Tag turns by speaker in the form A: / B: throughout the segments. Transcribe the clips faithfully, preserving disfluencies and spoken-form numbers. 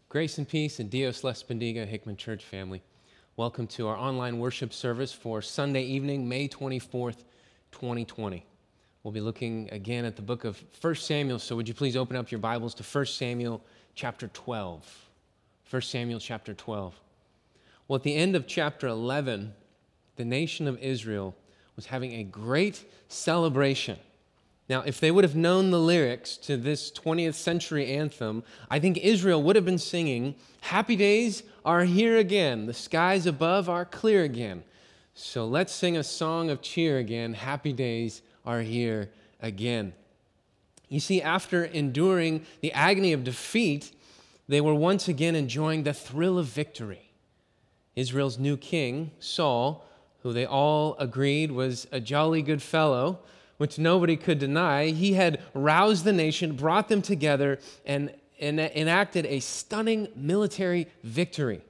A: Grace and peace and Dios Les Bendiga, Hickman Church family. Welcome to our online worship service for Sunday evening, May twenty-fourth, twenty twenty. We'll be looking again at the book of First Samuel, so would you please open up your Bibles to First Samuel chapter twelve. First Samuel chapter twelve. Well, at the end of chapter eleven, the nation of Israel was having a great celebration. Now, if they would have known the lyrics to this twentieth century anthem, I think Israel would have been singing, "Happy days are here again, the skies above are clear again." So let's sing a song of cheer again, "Happy days are here again." You see, after enduring the agony of defeat, they were once again enjoying the thrill of victory. Israel's new king, Saul, who they all agreed was a jolly good fellow, which nobody could deny, he had roused the nation, brought them together, and, and enacted a stunning military victory.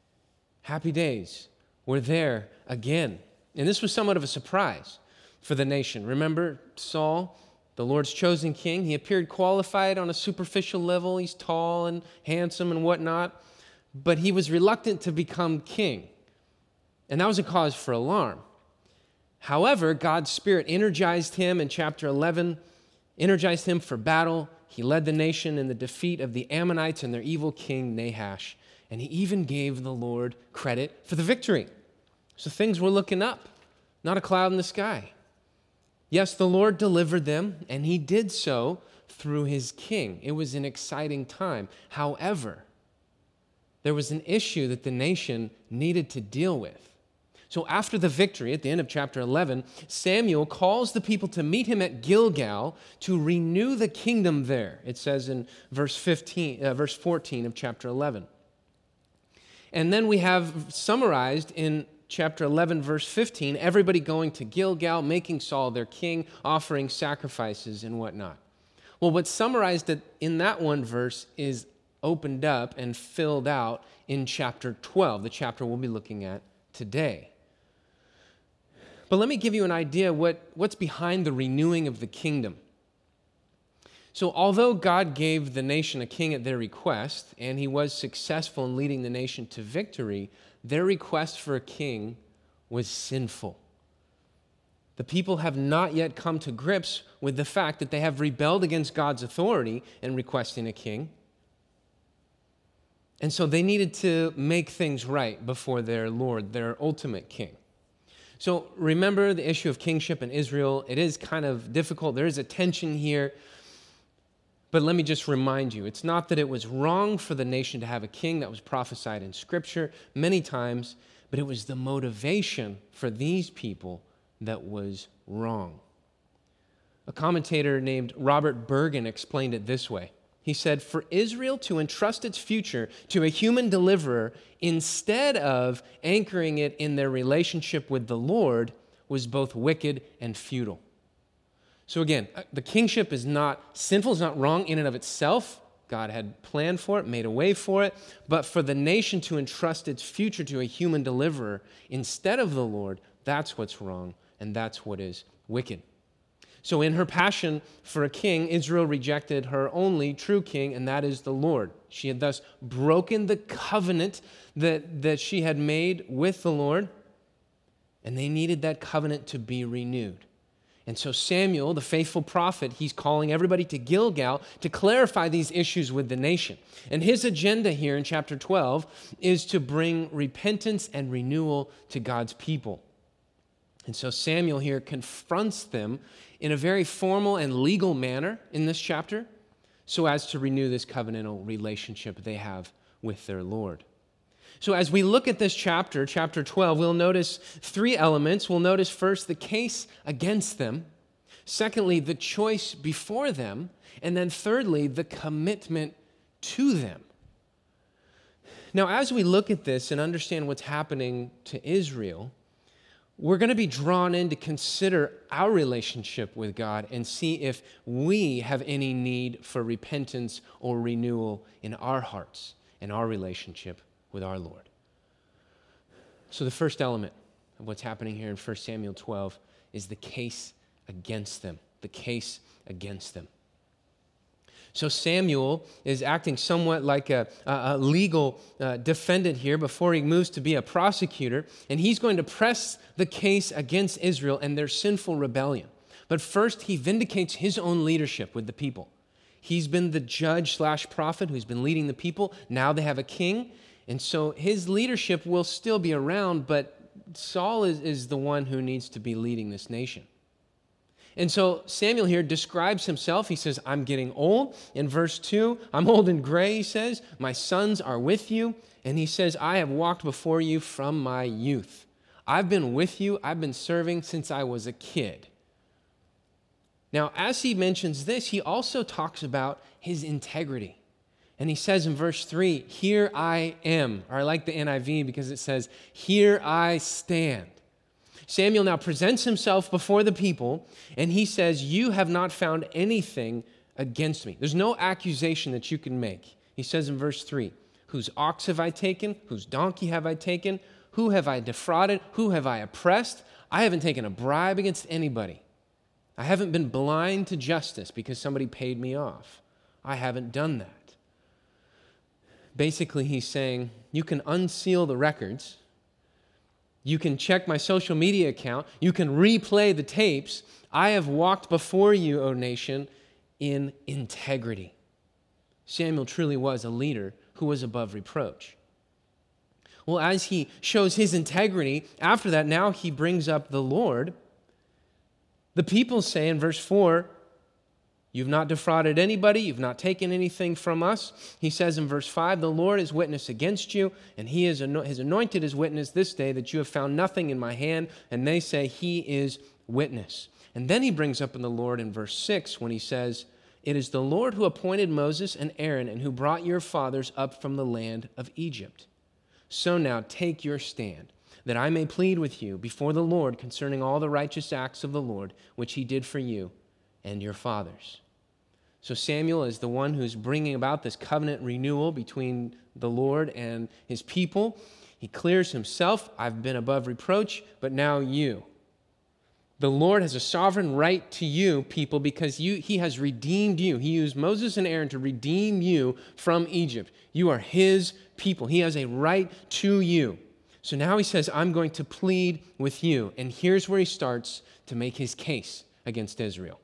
A: Happy days were there again. And this was somewhat of a surprise for the nation. Remember Saul, the Lord's chosen king? He appeared qualified on a superficial level. He's tall and handsome and whatnot, but he was reluctant to become king. And that was a cause for alarm. However, God's Spirit energized him in chapter eleven, energized him for battle. He led the nation in the defeat of the Ammonites and their evil king, Nahash. And he even gave the Lord credit for the victory. So things were looking up, not a cloud in the sky. Yes, the Lord delivered them, and he did so through his king. It was an exciting time. However, there was an issue that the nation needed to deal with. So after the victory, at the end of chapter eleven, Samuel calls the people to meet him at Gilgal to renew the kingdom there. It says in verse fifteen, uh, verse fourteen of chapter eleven. And then we have summarized in chapter eleven, verse fifteen, everybody going to Gilgal, making Saul their king, offering sacrifices and whatnot. Well, what's summarized in that one verse is opened up and filled out in chapter twelve, the chapter we'll be looking at today. But let me give you an idea what, what's behind the renewing of the kingdom. So although God gave the nation a king at their request, and he was successful in leading the nation to victory, their request for a king was sinful. The people have not yet come to grips with the fact that they have rebelled against God's authority in requesting a king. And so they needed to make things right before their Lord, their ultimate king. So remember the issue of kingship in Israel. It is kind of difficult. There is a tension here. But let me just remind you, it's not that it was wrong for the nation to have a king. That was prophesied in Scripture many times. But it was the motivation for these people that was wrong. A commentator named Robert Bergen explained it this way. He said, for Israel to entrust its future to a human deliverer instead of anchoring it in their relationship with the Lord was both wicked and futile. So again, the kingship is not sinful, it's not wrong in and of itself. God had planned for it, made a way for it. But for the nation to entrust its future to a human deliverer instead of the Lord, that's what's wrong, and that's what is wicked. So in her passion for a king, Israel rejected her only true king, and that is the Lord. She had thus broken the covenant that, that she had made with the Lord, and they needed that covenant to be renewed. And so Samuel, the faithful prophet, he's calling everybody to Gilgal to clarify these issues with the nation. And his agenda here in chapter twelve is to bring repentance and renewal to God's people. And so Samuel here confronts them in a very formal and legal manner in this chapter so as to renew this covenantal relationship they have with their Lord. So as we look at this chapter, chapter twelve, we'll notice three elements. We'll notice first the case against them. Secondly, the choice before them. And then thirdly, the commitment to them. Now, as we look at this and understand what's happening to Israel, we're going to be drawn in to consider our relationship with God and see if we have any need for repentance or renewal in our hearts and our relationship with our Lord. So the first element of what's happening here in First Samuel twelve is the case against them. The case against them. So Samuel is acting somewhat like a, a legal uh, defendant here before he moves to be a prosecutor, and he's going to press the case against Israel and their sinful rebellion. But first, he vindicates his own leadership with the people. He's been the judge slash prophet who's been leading the people. Now they have a king, and so his leadership will still be around, but Saul is, is the one who needs to be leading this nation. And so Samuel here describes himself. He says, I'm getting old. In verse two, I'm old and gray, he says. My sons are with you. And he says, I have walked before you from my youth. I've been with you. I've been serving since I was a kid. Now, as he mentions this, he also talks about his integrity. And he says in verse three, here I am. Or I like the N I V because it says, here I stand. Samuel now presents himself before the people, and he says, you have not found anything against me. There's no accusation that you can make. He says in verse three, whose ox have I taken? Whose donkey have I taken? Who have I defrauded? Who have I oppressed? I haven't taken a bribe against anybody. I haven't been blind to justice because somebody paid me off. I haven't done that. Basically, he's saying, you can unseal the records. You can check my social media account. You can replay the tapes. I have walked before you, O nation, in integrity. Samuel truly was a leader who was above reproach. Well, as he shows his integrity, after that, now he brings up the Lord. The people say in verse four, you've not defrauded anybody, you've not taken anything from us. He says in verse five, the Lord is witness against you, and he is ano- has anointed his witness this day that you have found nothing in my hand, and they say he is witness. And then he brings up in the Lord in verse six when he says, it is the Lord who appointed Moses and Aaron and who brought your fathers up from the land of Egypt. So now take your stand, that I may plead with you before the Lord concerning all the righteous acts of the Lord, which he did for you and your fathers. So Samuel is the one who's bringing about this covenant renewal between the Lord and his people. He clears himself. I've been above reproach, but now you. The Lord has a sovereign right to you, people, because you, he has redeemed you. He used Moses and Aaron to redeem you from Egypt. You are his people. He has a right to you. So now he says, I'm going to plead with you. And here's where he starts to make his case against Israel.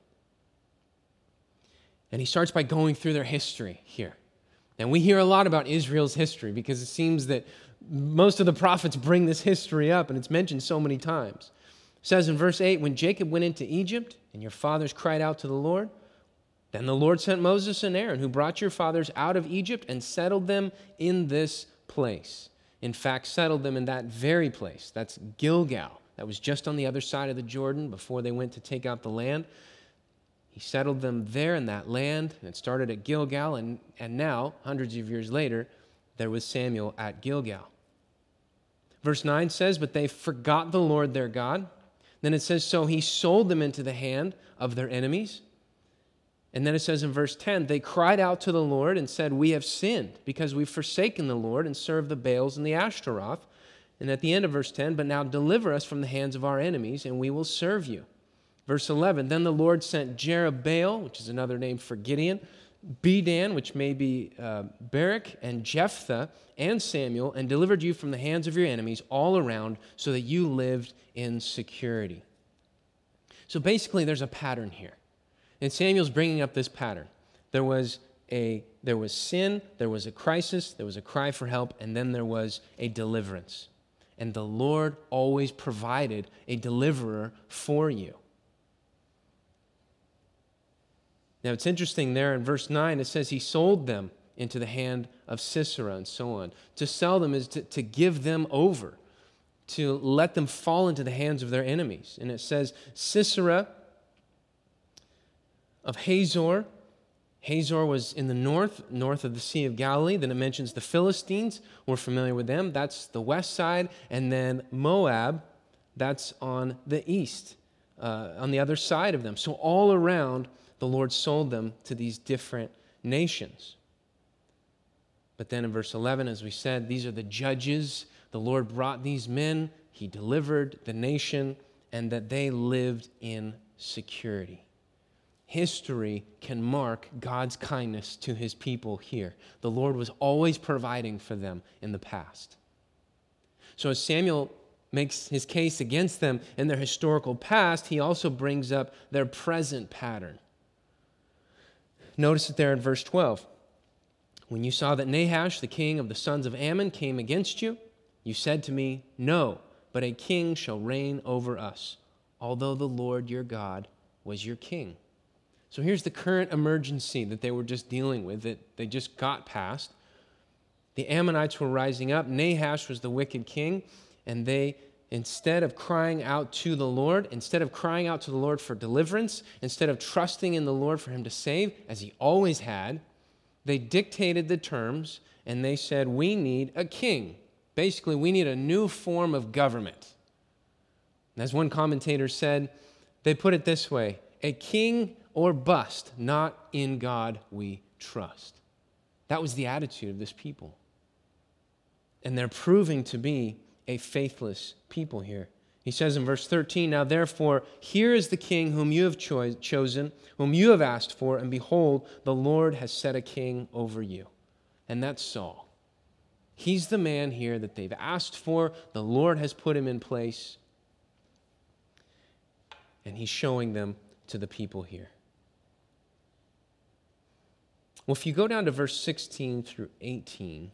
A: And he starts by going through their history here. And we hear a lot about Israel's history because it seems that most of the prophets bring this history up, and it's mentioned so many times. It says in verse eight, when Jacob went into Egypt and your fathers cried out to the Lord, then the Lord sent Moses and Aaron, who brought your fathers out of Egypt and settled them in this place. In fact, settled them in that very place. That's Gilgal. That was just on the other side of the Jordan before they went to take out the land. He settled them there in that land, and it started at Gilgal, and, and now, hundreds of years later, there was Samuel at Gilgal. Verse nine says, but they forgot the Lord their God. Then it says, so he sold them into the hand of their enemies. And then it says in verse ten, they cried out to the Lord and said, we have sinned because we've forsaken the Lord and served the Baals and the Ashtaroth. And at the end of verse ten, but now deliver us from the hands of our enemies, and we will serve you. Verse eleven, then the Lord sent Jerubbaal, which is another name for Gideon, Bedan, which may be uh, Barak, and Jephthah, and Samuel, and delivered you from the hands of your enemies all around so that you lived in security. So basically, there's a pattern here. And Samuel's bringing up this pattern. There was a there was sin, there was a crisis, there was a cry for help, and then there was a deliverance. And the Lord always provided a deliverer for you. Now, it's interesting there in verse nine, it says he sold them into the hand of Sisera and so on. To sell them is to, to give them over, to let them fall into the hands of their enemies. And it says Sisera of Hazor. Hazor was in the north, north of the Sea of Galilee. Then it mentions the Philistines. We're familiar with them. That's the west side. And then Moab, that's on the east, uh, on the other side of them. So all around, the Lord sold them to these different nations. But then in verse eleven, as we said, these are the judges. The Lord brought these men. He delivered the nation, and that they lived in security. history can mark God's kindness to his people here. The Lord was always providing for them in the past. So as Samuel makes his case against them in their historical past, he also brings up their present pattern. Notice it there in verse twelve. When you saw that Nahash, the king of the sons of Ammon, came against you, you said to me, no, but a king shall reign over us, although the Lord your God was your king. So here's the current emergency that they were just dealing with, that they just got past. The Ammonites were rising up. Nahash was the wicked king, and they, instead of crying out to the Lord, instead of crying out to the Lord for deliverance, instead of trusting in the Lord for him to save, as he always had, they dictated the terms, and they said, we need a king. Basically, we need a new form of government. And as one commentator said, they put it this way, a king or bust, not in God we trust. That was the attitude of this people. And they're proving to be a faithless people here. He says in verse thirteen, now therefore, here is the king whom you have cho- chosen, whom you have asked for, and behold, the Lord has set a king over you. And that's Saul. He's the man here that they've asked for. The Lord has put him in place. And he's showing them to the people here. Well, if you go down to verse sixteen through eighteen,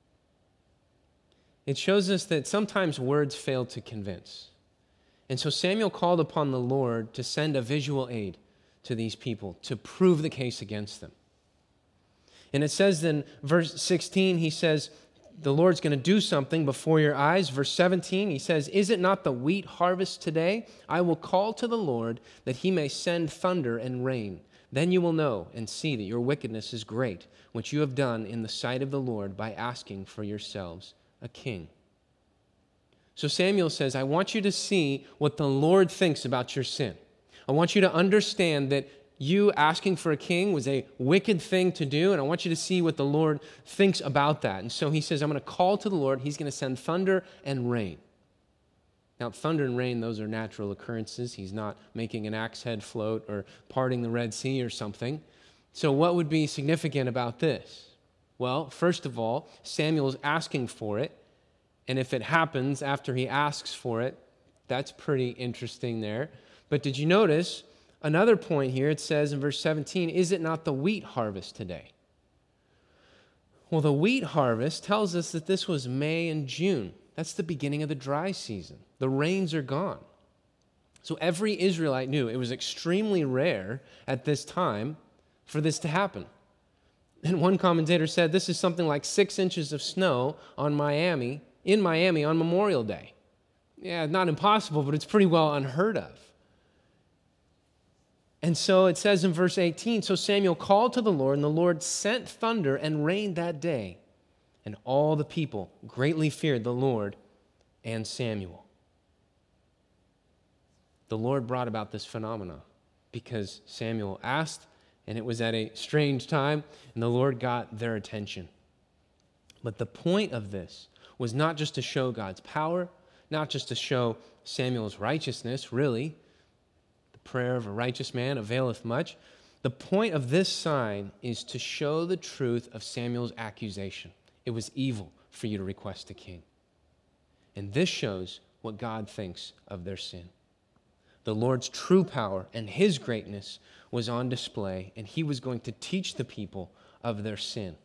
A: it shows us that sometimes words fail to convince. And so Samuel called upon the Lord to send a visual aid to these people to prove the case against them. And it says in verse sixteen, he says, the Lord's going to do something before your eyes. Verse seventeen, he says, is it not the wheat harvest today? I will call to the Lord that he may send thunder and rain. Then you will know and see that your wickedness is great, which you have done in the sight of the Lord by asking for yourselves a king. So Samuel says, I want you to see what the Lord thinks about your sin. I want you to understand that you asking for a king was a wicked thing to do, and I want you to see what the Lord thinks about that. And so he says, I'm going to call to the Lord. He's going to send thunder and rain. Now, thunder and rain, those are natural occurrences. He's not making an axe head float or parting the Red Sea or something. So what would be significant about this? Well, first of all, Samuel is asking for it. And if it happens after he asks for it, that's pretty interesting there. But did you notice another point here? It says in verse seventeen, is it not the wheat harvest today? Well, the wheat harvest tells us that this was May and June. That's the beginning of the dry season. The rains are gone. So every Israelite knew it was extremely rare at this time for this to happen. And one commentator said this is something like six inches of snow on Miami, in Miami on Memorial Day. Yeah, not impossible, but it's pretty well unheard of. And so it says in verse eighteen, so Samuel called to the Lord, and the Lord sent thunder and rain that day. And all the people greatly feared the Lord and Samuel. The Lord brought about this phenomenon because Samuel asked, and it was at a strange time, and the Lord got their attention. But the point of this was not just to show God's power, not just to show Samuel's righteousness, really. The prayer of a righteous man availeth much. The point of this sign is to show the truth of Samuel's accusation. It was evil for you to request a king. And this shows what God thinks of their sin. The Lord's true power and his greatness was on display, and he was going to teach the people of their sin.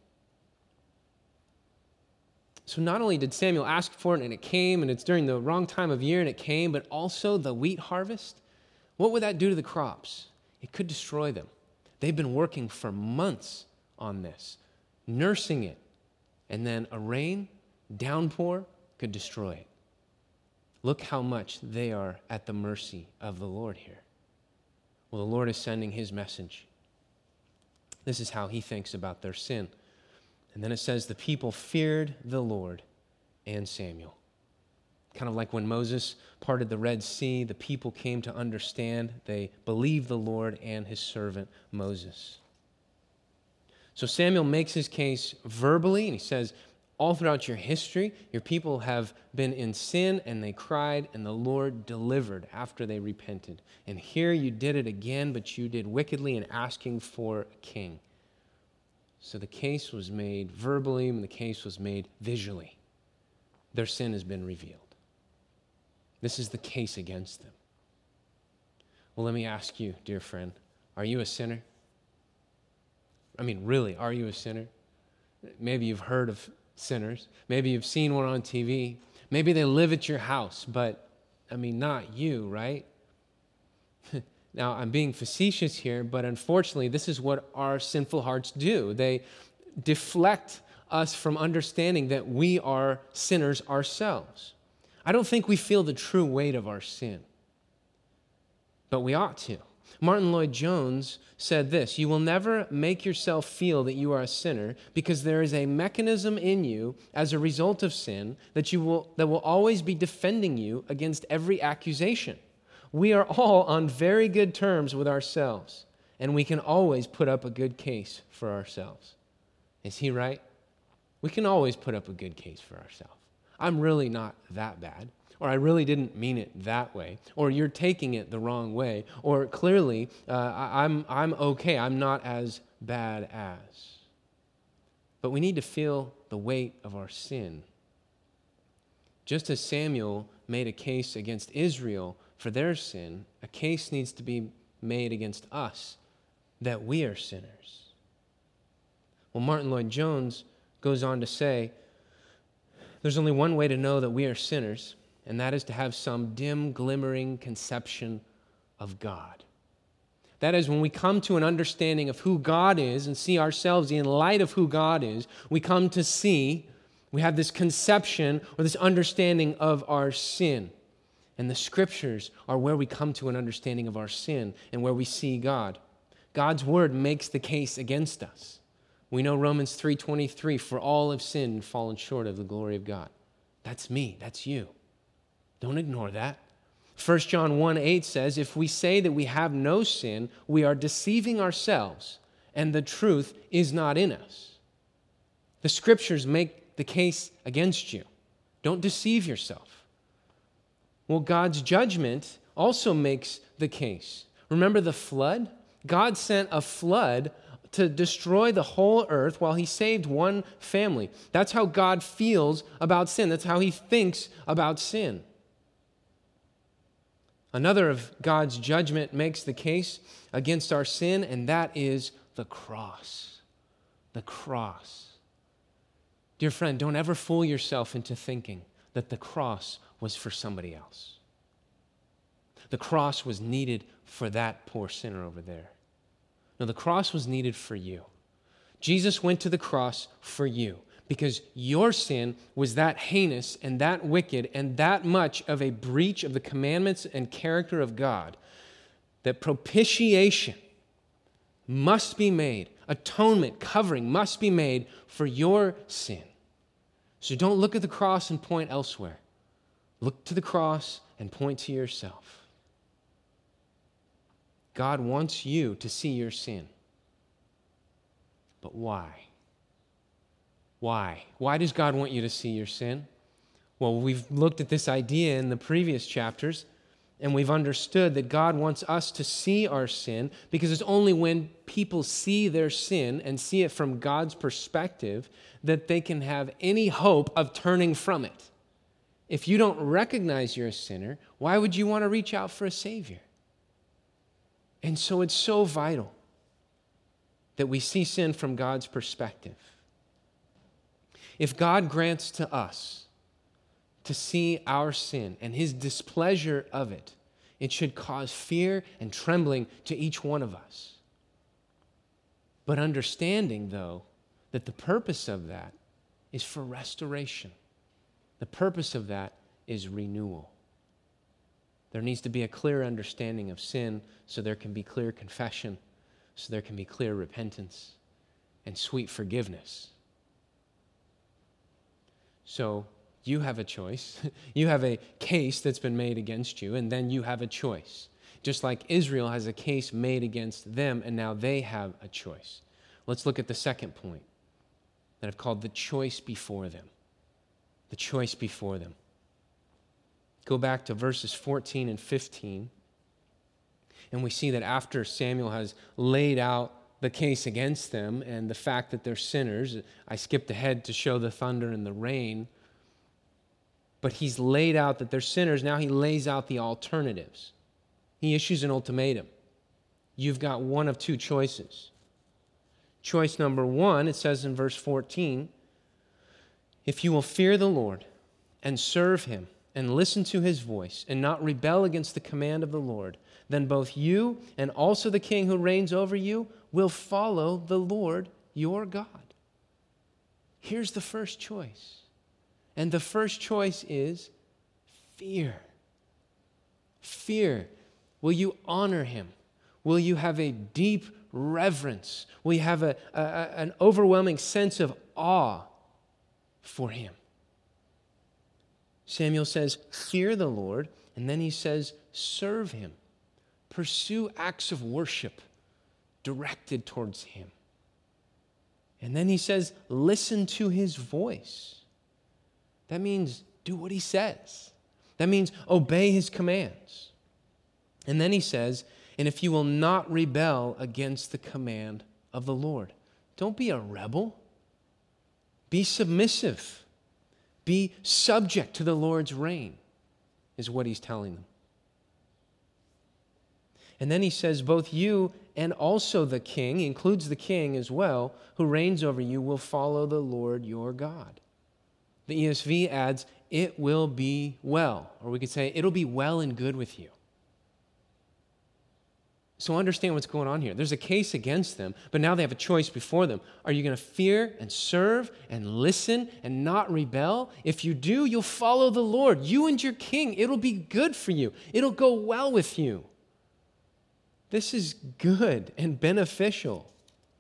A: So not only did Samuel ask for it and it came, and it's during the wrong time of year and it came, but also the wheat harvest. What would that do to the crops? It could destroy them. They've been working for months on this, nursing it, and then a rain, downpour could destroy it. Look how much they are at the mercy of the Lord here. Well, the Lord is sending his message. This is how he thinks about their sin. And then it says the people feared the Lord and Samuel. Kind of like when Moses parted the Red Sea, the people came to understand. They believed the Lord and his servant Moses. So Samuel makes his case verbally, and he says, All throughout your history, your people have been in sin and they cried and the Lord delivered after they repented. And here you did it again, but you did wickedly in asking for a king. So the case was made verbally and the case was made visually. Their sin has been revealed. This is the case against them. Well, let me ask you, dear friend, are you a sinner? I mean, really, are you a sinner? Maybe you've heard of sinners. Maybe you've seen one on T V. Maybe they live at your house, but, I mean, not you, right? Now, I'm being facetious here, but unfortunately, this is what our sinful hearts do. They deflect us from understanding that we are sinners ourselves. I don't think we feel the true weight of our sin, but we ought to. Martin Lloyd-Jones said this: "You will never make yourself feel that you are a sinner because there is a mechanism in you as a result of sin that you will that will always be defending you against every accusation. We are all on very good terms with ourselves, and we can always put up a good case for ourselves." Is he right? We can always put up a good case for ourselves. I'm really not that bad. Or I really didn't mean it that way, or you're taking it the wrong way, or clearly uh, I, I'm, I'm okay, I'm not as bad as. But we need to feel the weight of our sin. Just as Samuel made a case against Israel for their sin, a case needs to be made against us that we are sinners. Well, Martin Lloyd-Jones goes on to say, there's only one way to know that we are sinners, and that is to have some dim, glimmering conception of God. That is, when we come to an understanding of who God is and see ourselves in light of who God is, we come to see, we have this conception or this understanding of our sin. And the Scriptures are where we come to an understanding of our sin and where we see God. God's Word makes the case against us. We know Romans three twenty-three, "For all have sinned and fallen short of the glory of God." That's me, that's you. Don't ignore that. First John one eight says, "If we say that we have no sin, we are deceiving ourselves, and the truth is not in us." The Scriptures make the case against you. Don't deceive yourself. Well, God's judgment also makes the case. Remember the flood? God sent a flood to destroy the whole earth while he saved one family. That's how God feels about sin. That's how he thinks about sin. Another of God's judgment makes the case against our sin, and that is the cross. The cross. Dear friend, don't ever fool yourself into thinking that the cross was for somebody else. The cross was needed for that poor sinner over there. No, the cross was needed for you. Jesus went to the cross for you because your sin was that heinous and that wicked and that much of a breach of the commandments and character of God that propitiation must be made, atonement, covering must be made for your sin. So don't look at the cross and point elsewhere. Look to the cross and point to yourself. God wants you to see your sin. But why? Why? Why does God want you to see your sin? Well, we've looked at this idea in the previous chapters, and we've understood that God wants us to see our sin because it's only when people see their sin and see it from God's perspective that they can have any hope of turning from it. If you don't recognize you're a sinner, why would you want to reach out for a Savior? And so it's so vital that we see sin from God's perspective. If God grants to us to see our sin and his displeasure of it, it should cause fear and trembling to each one of us. But understanding, though, that the purpose of that is for restoration. The purpose of that is renewal. There needs to be a clear understanding of sin so there can be clear confession, so there can be clear repentance and sweet forgiveness. So you have a choice. You have a case that's been made against you, and then you have a choice. Just like Israel has a case made against them, and now they have a choice. Let's look at the second point that I've called the choice before them. the choice before them. Go back to verses fourteen and fifteen, and we see that after Samuel has laid out the case against them and the fact that they're sinners, I skipped ahead to show the thunder and the rain, but he's laid out that they're sinners. Now he lays out the alternatives. He issues an ultimatum. You've got one of two choices. Choice number one, it says in verse fourteen, if you will fear the Lord and serve him and listen to his voice and not rebel against the command of the Lord, then both you and also the king who reigns over you will follow the Lord your God. Here's the first choice. And the first choice is fear. Fear. Will you honor him? Will you have a deep reverence? Will you have a, a, an overwhelming sense of awe for him? Samuel says, fear the Lord, and then he says, serve him. Pursue acts of worship directed towards him. And then he says, listen to his voice. That means do what he says. That means obey his commands. And then he says, and if you will not rebel against the command of the Lord. Don't be a rebel. Be submissive. Be subject to the Lord's reign, is what he's telling them. And then he says, both you and also the king, he includes the king as well, who reigns over you, will follow the Lord your God. The E S V adds, it will be well. Or we could say, it'll be well and good with you. So understand what's going on here. There's a case against them, but now they have a choice before them. Are you going to fear and serve and listen and not rebel? If you do, you'll follow the Lord. You and your king, it'll be good for you. It'll go well with you. This is good and beneficial.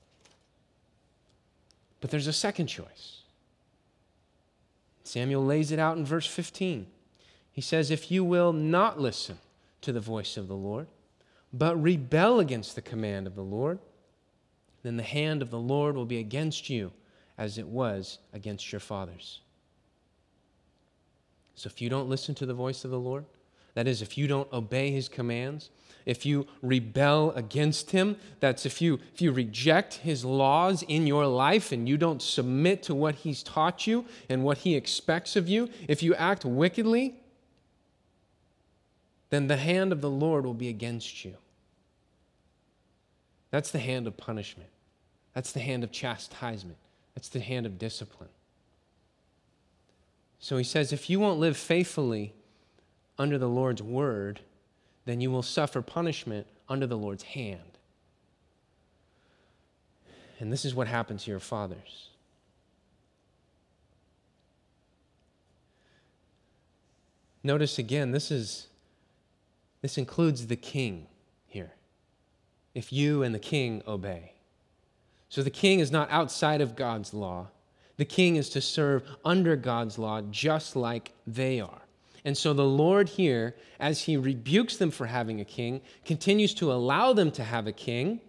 A: But there's a second choice. Samuel lays it out in verse fifteen. He says, if you will not listen to the voice of the Lord, but rebel against the command of the Lord, then the hand of the Lord will be against you as it was against your fathers. So if you don't listen to the voice of the Lord, that is, if you don't obey his commands, if you rebel against him, that's if you, if you reject his laws in your life and you don't submit to what he's taught you and what he expects of you, if you act wickedly, then the hand of the Lord will be against you. That's the hand of punishment. That's the hand of chastisement. That's the hand of discipline. So he says, if you won't live faithfully under the Lord's word, then you will suffer punishment under the Lord's hand. And this is what happened to your fathers. Notice again, this is This includes the king here. If you and the king obey. So the king is not outside of God's law. The king is to serve under God's law just like they are. And so the Lord here, as he rebukes them for having a king, continues to allow them to have a king,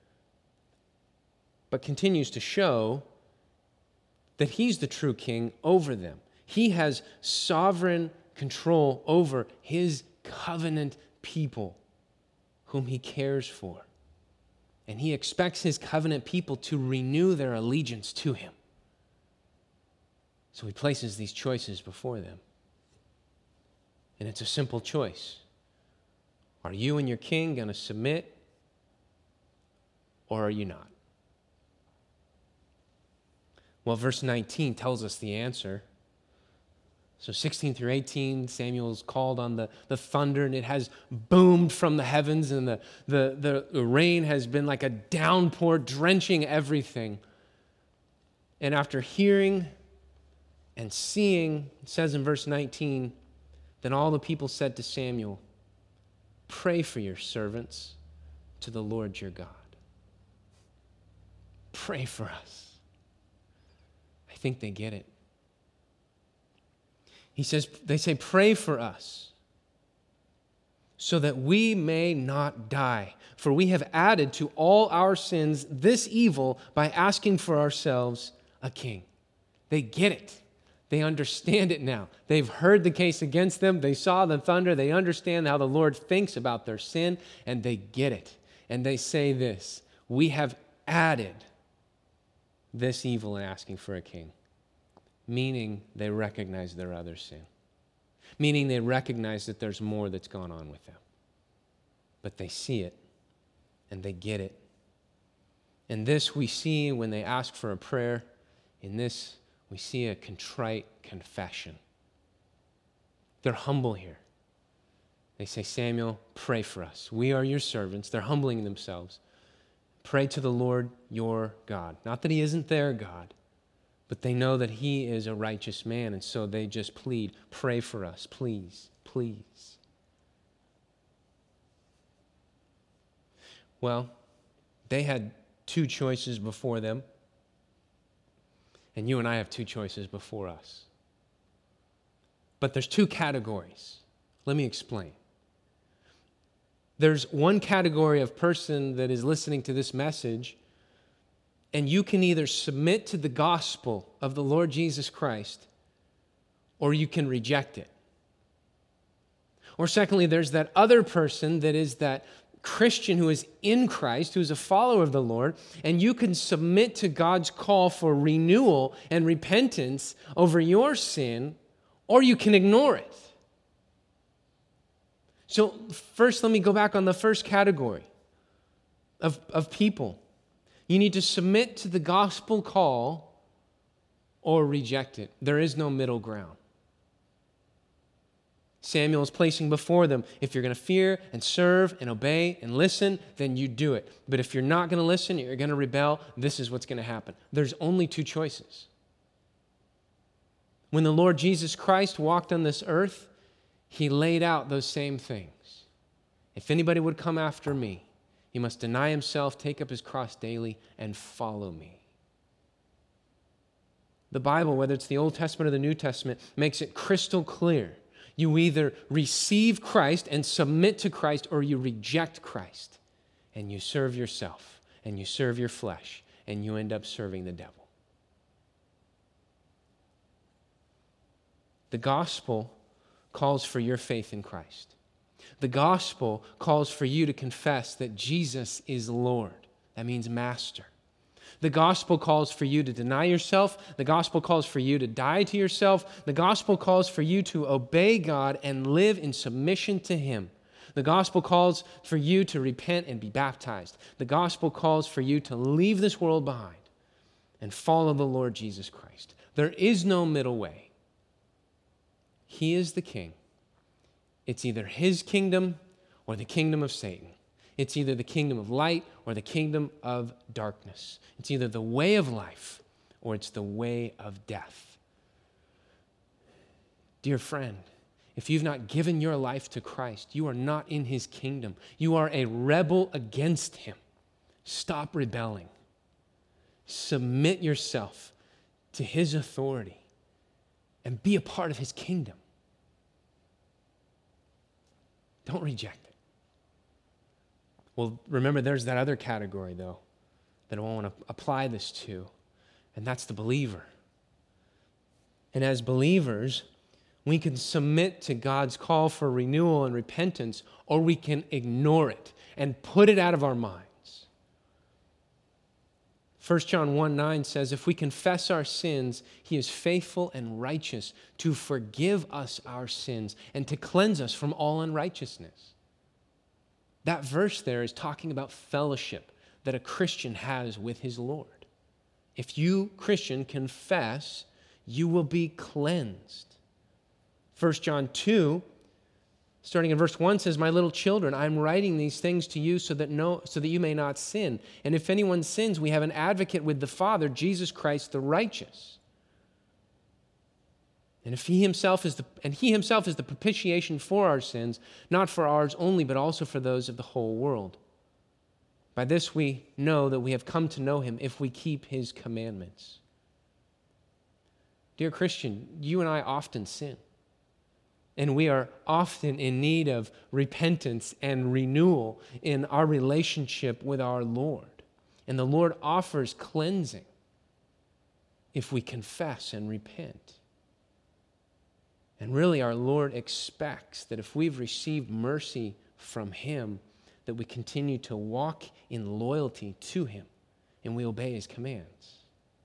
A: but continues to show that he's the true king over them. He has sovereign control over his covenant people whom he cares for. And he expects his covenant people to renew their allegiance to him. So he places these choices before them. And it's a simple choice. Are you and your king going to submit, or are you not? Well, verse nineteen tells us the answer. So sixteen through eighteen, Samuel's called on the, the thunder, and it has boomed from the heavens, and the, the, the, the rain has been like a downpour, drenching everything. And after hearing and seeing, it says in verse nineteen, then all the people said to Samuel, pray for your servants to the Lord your God. Pray for us. I think they get it. He says, they say, pray for us so that we may not die. For we have added to all our sins this evil by asking for ourselves a king. They get it. They understand it now. They've heard the case against them. They saw the thunder. They understand how the Lord thinks about their sin, and they get it. And they say this, we have added this evil in asking for a king, meaning they recognize their other sin, meaning they recognize that there's more that's gone on with them. But they see it, and they get it. And this we see when they ask for a prayer. In this, we see a contrite confession. They're humble here. They say, Samuel, pray for us. We are your servants. They're humbling themselves. Pray to the Lord your God. Not that he isn't their God, but they know that he is a righteous man, and so they just plead, pray for us, please, please. Well, they had two choices before them. And you and I have two choices before us. But there's two categories. Let me explain. There's one category of person that is listening to this message, and you can either submit to the gospel of the Lord Jesus Christ, or you can reject it. Or secondly, there's that other person that is that Christian who is in Christ, who is a follower of the Lord, and you can submit to God's call for renewal and repentance over your sin, or you can ignore it. So first, let me go back on the first category of, of people. You need to submit to the gospel call or reject it. There is no middle ground. Samuel is placing before them, if you're going to fear and serve and obey and listen, then you do it. But if you're not going to listen, you're going to rebel, this is what's going to happen. There's only two choices. When the Lord Jesus Christ walked on this earth, he laid out those same things. If anybody would come after me, he must deny himself, take up his cross daily, and follow me. The Bible, whether it's the Old Testament or the New Testament, makes it crystal clear. You either receive Christ and submit to Christ, or you reject Christ and you serve yourself and you serve your flesh and you end up serving the devil. The gospel calls for your faith in Christ. The gospel calls for you to confess that Jesus is Lord. That means master. The gospel calls for you to deny yourself. The gospel calls for you to die to yourself. The gospel calls for you to obey God and live in submission to him. The gospel calls for you to repent and be baptized. The gospel calls for you to leave this world behind and follow the Lord Jesus Christ. There is no middle way. He is the king. It's either his kingdom or the kingdom of Satan. It's either the kingdom of light or the kingdom of darkness. It's either the way of life or it's the way of death. Dear friend, if you've not given your life to Christ, you are not in his kingdom. You are a rebel against him. Stop rebelling. Submit yourself to his authority and be a part of his kingdom. Don't reject it. Well, remember, there's that other category, though, that I want to apply this to, and that's the believer. And as believers, we can submit to God's call for renewal and repentance, or we can ignore it and put it out of our minds. First John one nine says, if we confess our sins, he is faithful and righteous to forgive us our sins and to cleanse us from all unrighteousness. That verse there is talking about fellowship that a Christian has with his Lord. If you, Christian, confess, you will be cleansed. First John two, starting in verse one, says, my little children, I'm writing these things to you so that no, so that you may not sin. And if anyone sins, we have an advocate with the Father, Jesus Christ the righteous. And if he himself is the and he himself is the propitiation for our sins, not for ours only, but also for those of the whole world. By this we know that we have come to know him if we keep his commandments. Dear Christian, you and I often sin. And we are often in need of repentance and renewal in our relationship with our Lord. And the Lord offers cleansing if we confess and repent. And really, our Lord expects that if we've received mercy from him, that we continue to walk in loyalty to him and we obey his commands.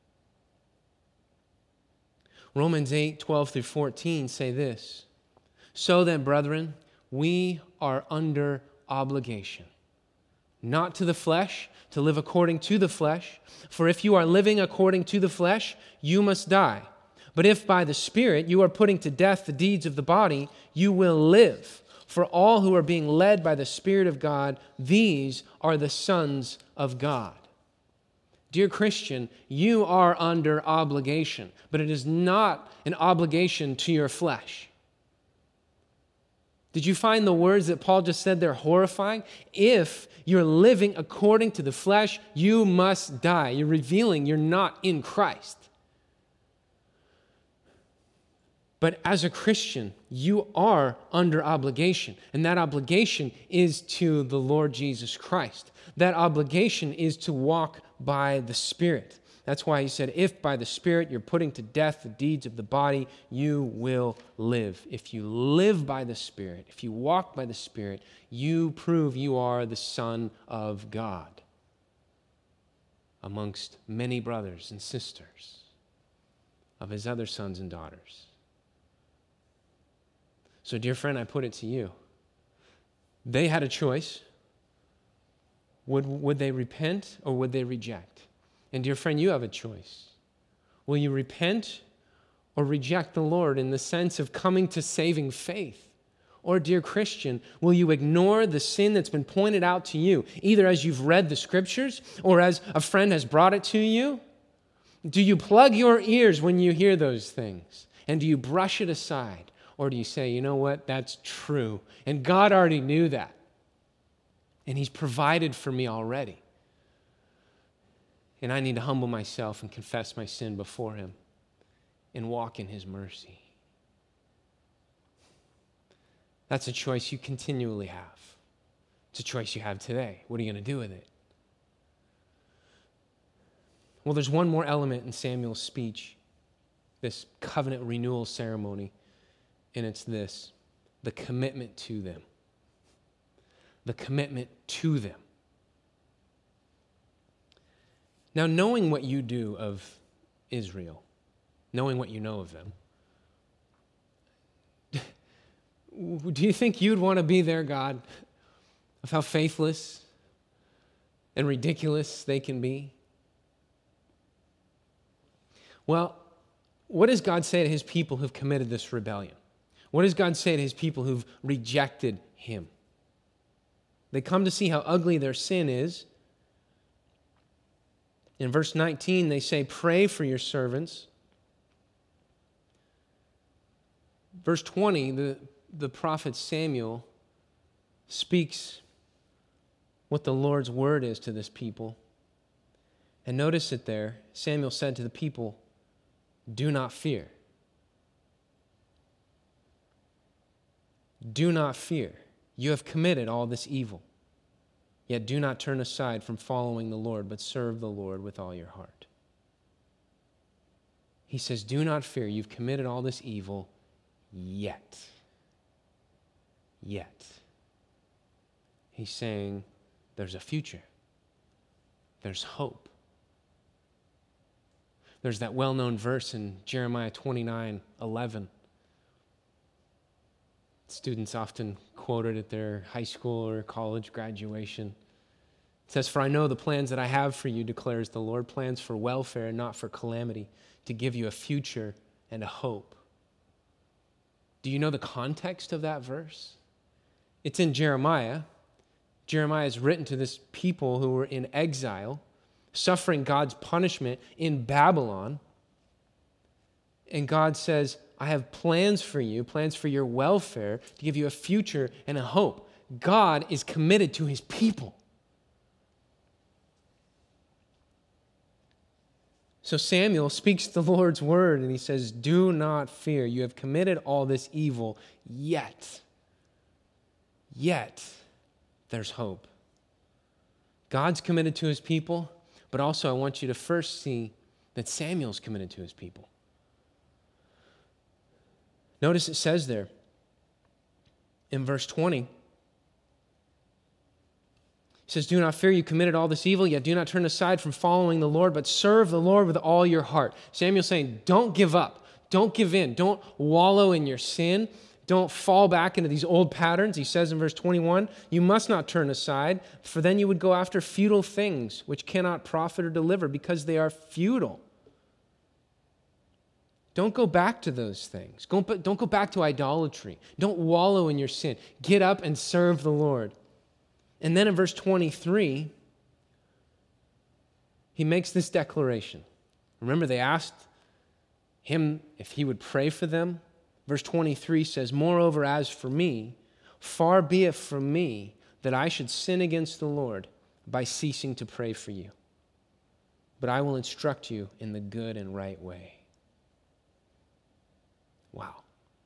A: Romans eight, twelve through fourteen say this, "So then, brethren, we are under obligation, not to the flesh, to live according to the flesh. For if you are living according to the flesh, you must die. But if by the Spirit you are putting to death the deeds of the body, you will live. For all who are being led by the Spirit of God, these are the sons of God." Dear Christian, you are under obligation, but it is not an obligation to your flesh. Did you find the words that Paul just said there horrifying? If you're living according to the flesh, you must die. You're revealing you're not in Christ. But as a Christian, you are under obligation, and that obligation is to the Lord Jesus Christ. That obligation is to walk by the Spirit. That's why he said, if by the Spirit you're putting to death the deeds of the body, you will live. If you live by the Spirit, if you walk by the Spirit, you prove you are the Son of God amongst many brothers and sisters of his other sons and daughters. So, dear friend, I put it to you. They had a choice. Would, would they repent or would they reject? And dear friend, you have a choice. Will you repent or reject the Lord in the sense of coming to saving faith? Or, dear Christian, will you ignore the sin that's been pointed out to you, either as you've read the scriptures or as a friend has brought it to you? Do you plug your ears when you hear those things? And do you brush it aside? Or do you say, you know what, that's true, and God already knew that, and he's provided for me already, and I need to humble myself and confess my sin before him and walk in his mercy? That's a choice you continually have. It's a choice you have today. What are you going to do with it? Well, there's one more element in Samuel's speech, this covenant renewal ceremony. And it's this, the commitment to them. The commitment to them. Now, knowing what you do of Israel, knowing what you know of them, do you think you'd want to be their God? Of how faithless and ridiculous they can be? Well, what does God say to his people who've committed this rebellion? What does God say to his people who've rejected him? They come to see how ugly their sin is. In verse nineteen, they say, pray for your servants. Verse twenty, the, the prophet Samuel speaks what the Lord's word is to this people. And notice it there. Samuel said to the people, do not fear. Do not fear. You have committed all this evil. Yet do not turn aside from following the Lord, but serve the Lord with all your heart. He says, do not fear. You've committed all this evil, yet. Yet. He's saying there's a future. There's hope. There's that well-known verse in Jeremiah twenty-nine eleven. Students often quote it at their high school or college graduation. It says, for I know the plans that I have for you, declares the Lord, plans for welfare and not for calamity, to give you a future and a hope. Do you know the context of that verse? It's in Jeremiah. Jeremiah is written to this people who were in exile, suffering God's punishment in Babylon. And God says, I have plans for you, plans for your welfare, to give you a future and a hope. God is committed to his people. So Samuel speaks the Lord's word and he says, do not fear. You have committed all this evil, yet, yet there's hope. God's committed to his people, but also I want you to first see that Samuel's committed to his people. Notice it says there in verse twenty, it says, do not fear, you committed all this evil, yet do not turn aside from following the Lord, but serve the Lord with all your heart. Samuel's saying, don't give up. Don't give in. Don't wallow in your sin. Don't fall back into these old patterns. He says in verse twenty-one, you must not turn aside, for then you would go after futile things which cannot profit or deliver because they are futile. Don't go back to those things. Don't go back to idolatry. Don't wallow in your sin. Get up and serve the Lord. And then in verse twenty-three, he makes this declaration. Remember, they asked him if he would pray for them. Verse twenty-three says, moreover, as for me, far be it from me that I should sin against the Lord by ceasing to pray for you. But I will instruct you in the good and right way. Wow.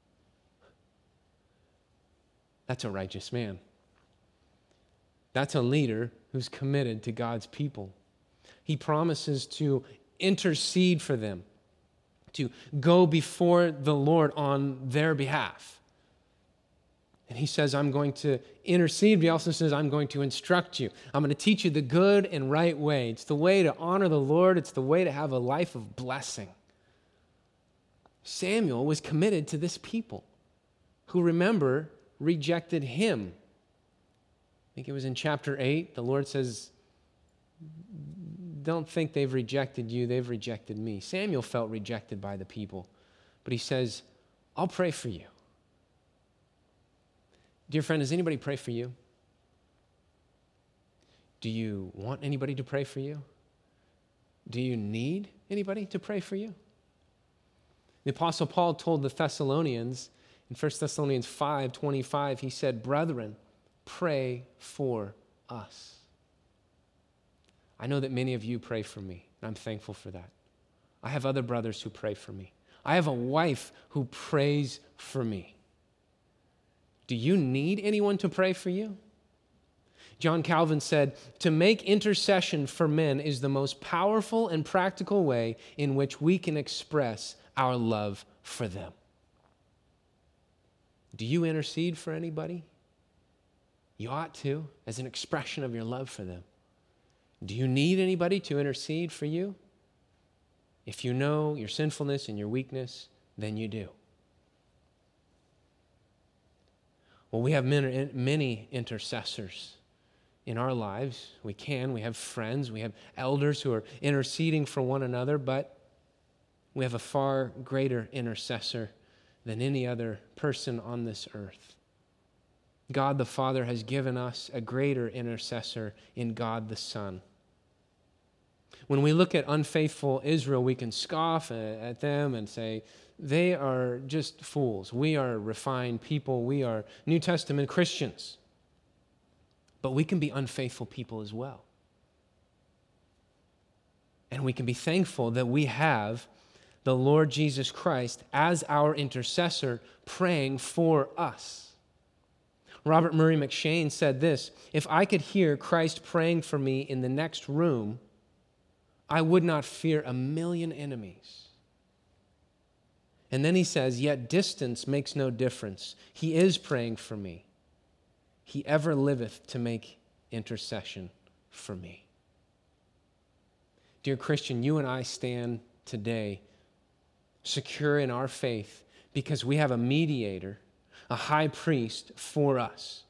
A: That's a righteous man. That's a leader who's committed to God's people. He promises to intercede for them, to go before the Lord on their behalf. And he says, I'm going to intercede, but he also says, I'm going to instruct you. I'm going to teach you the good and right way. It's the way to honor the Lord. It's the way to have a life of blessing. Samuel was committed to this people who, remember, rejected him. I think it was in chapter eight, the Lord says, don't think they've rejected you, they've rejected me. Samuel felt rejected by the people, but he says, I'll pray for you. Dear friend, does anybody pray for you? Do you want anybody to pray for you? Do you need anybody to pray for you? The Apostle Paul told the Thessalonians in First Thessalonians five twenty-five, he said, brethren, pray for us. I know that many of you pray for me, and I'm thankful for that. I have other brothers who pray for me. I have a wife who prays for me. Do you need anyone to pray for you? John Calvin said, to make intercession for men is the most powerful and practical way in which we can express our love for them. Do you intercede for anybody? You ought to, as an expression of your love for them. Do you need anybody to intercede for you? If you know your sinfulness and your weakness, then you do. Well, we have many intercessors in our lives. We can. We have friends. We have elders who are interceding for one another, but we have a far greater intercessor than any other person on this earth. God the Father has given us a greater intercessor in God the Son. When we look at unfaithful Israel, we can scoff at them and say, they are just fools. We are refined people. We are New Testament Christians. But we can be unfaithful people as well. And we can be thankful that we have the Lord Jesus Christ as our intercessor praying for us. Robert Murray McShane said this, if I could hear Christ praying for me in the next room, I would not fear a million enemies. And then he says, yet distance makes no difference. He is praying for me. He ever liveth to make intercession for me. Dear Christian, you and I stand today secure in our faith because we have a mediator, a high priest for us.